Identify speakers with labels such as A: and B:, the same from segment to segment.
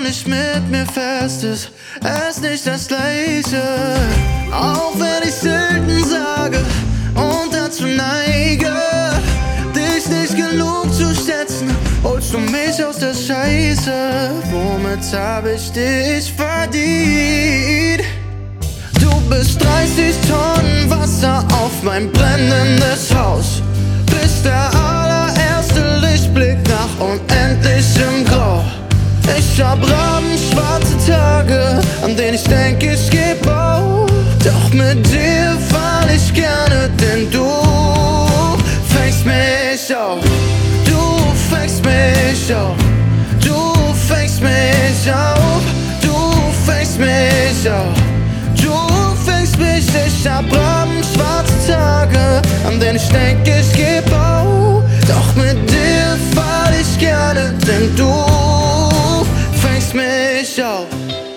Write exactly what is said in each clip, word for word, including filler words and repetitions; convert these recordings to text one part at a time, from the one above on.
A: nicht mit mir fest ist, es nicht das Gleiche. Auch wenn ich selten sage und dazu neige, dich nicht genug zu schätzen, holst du mich aus der Scheiße. Womit hab ich dich verdient? Du bist dreißig Tonnen Wasser auf mein brennendes Haus. Bist der allererste Lichtblick nach unendlichem Grau. Ich hab rabenschwarze Tage, an denen ich denk, ich geb auf. Doch mit dir fall ich gerne, denn du fängst mich auf. Du fängst mich auf. Du fängst mich auf. Du fängst mich auf. Du fängst mich, ich hab rabenschwarze Tage, an denen ich denk, ich geb auf. Doch mit dir fall ich gerne, denn du fängst mich auf.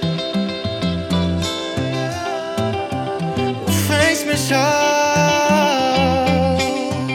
A: Du fängst mich auf.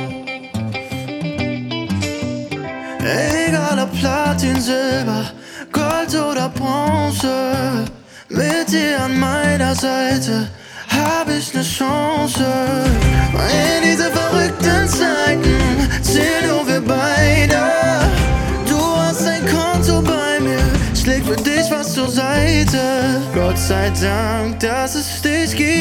A: Egal ob Platin, Silber, Gold oder Bronze, mit dir an meiner Seite hab ich ne Chance. In diese verrückten Zeiten zählen nur wir beide. Du hast ein Konto bei mir, ich leg für dich was zur Seite. Gott sei Dank, dass es dich gibt.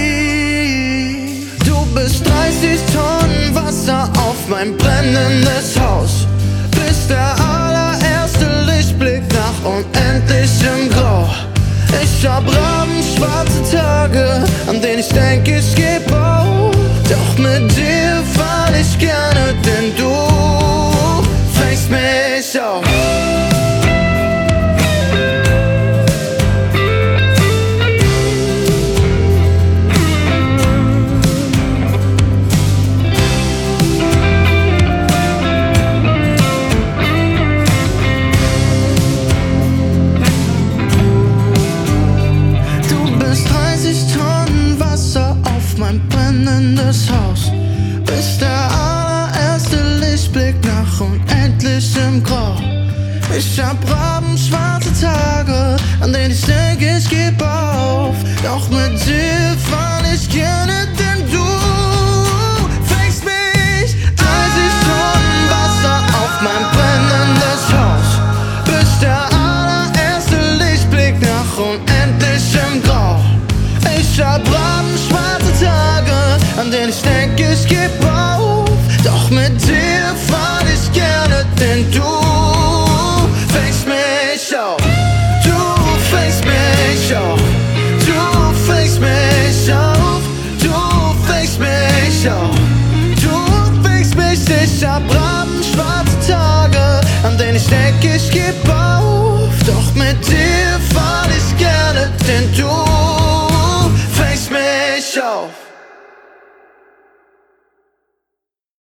A: Du bist dreißig Tonnen Wasser auf mein brennendes Haus. Bist der allererste Lichtblick nach unendlichem Grau. Ich hab rabenschwarze Tage, an denen ich denk, ich geb auf. Doch mit dir fall ich gerne, denn du fängst mich auf. Haus. Bist der allererste Lichtblick nach unendlichem Grau. Ich hab rabenschwarze Tage, an denen ich denk, ich geb auf. Doch mit dir fall ich gerne, denn du fängst mich. dreißig Tonnen Wasser auf mein brennendes Haus. Bist der allererste Lichtblick nach unendlichem Grau. Ich hab rabenschwarze Tage, an denen ich denk, ich geb auf. Doch mit dir fall ich gerne, denn du fängst mich auf. Du fängst mich auf. Du fängst mich auf. Du fängst mich auf. Du fängst mich, ich hab rabenschwarze Tage, an denen ich denk, ich geb auf. Doch mit dir